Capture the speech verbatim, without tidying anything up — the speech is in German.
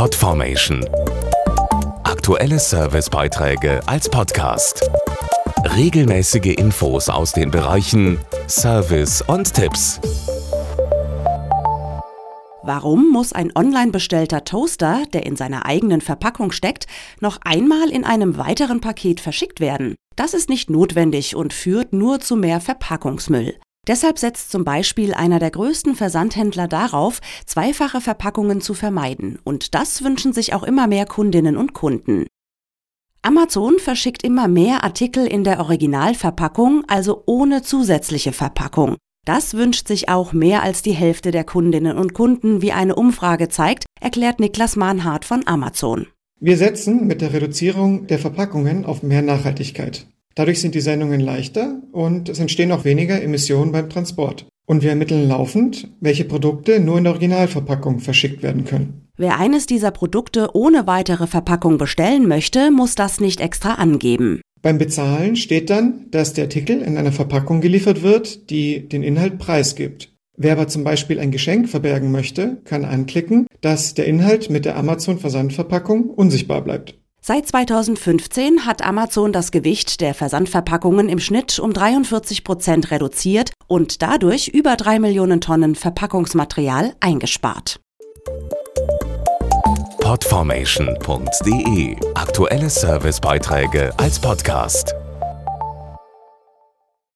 Podformation. Aktuelle Servicebeiträge als Podcast. Regelmäßige Infos aus den Bereichen Service und Tipps. Warum muss ein online bestellter Toaster, der in seiner eigenen Verpackung steckt, noch einmal in einem weiteren Paket verschickt werden? Das ist nicht notwendig und führt nur zu mehr Verpackungsmüll. Deshalb setzt zum Beispiel einer der größten Versandhändler darauf, zweifache Verpackungen zu vermeiden. Und das wünschen sich auch immer mehr Kundinnen und Kunden. Amazon verschickt immer mehr Artikel in der Originalverpackung, also ohne zusätzliche Verpackung. Das wünscht sich auch mehr als die Hälfte der Kundinnen und Kunden, wie eine Umfrage zeigt, erklärt Niklas Mahnhardt von Amazon. Wir setzen mit der Reduzierung der Verpackungen auf mehr Nachhaltigkeit. Dadurch sind die Sendungen leichter und es entstehen auch weniger Emissionen beim Transport. Und wir ermitteln laufend, welche Produkte nur in der Originalverpackung verschickt werden können. Wer eines dieser Produkte ohne weitere Verpackung bestellen möchte, muss das nicht extra angeben. Beim Bezahlen steht dann, dass der Artikel in einer Verpackung geliefert wird, die den Inhalt preisgibt. Wer aber zum Beispiel ein Geschenk verbergen möchte, kann anklicken, dass der Inhalt mit der Amazon-Versandverpackung unsichtbar bleibt. Seit zweitausendfünfzehn hat Amazon das Gewicht der Versandverpackungen im Schnitt um dreiundvierzig Prozent reduziert und dadurch über drei Millionen Tonnen Verpackungsmaterial eingespart. Podformation punkt de. Aktuelle Servicebeiträge als Podcast.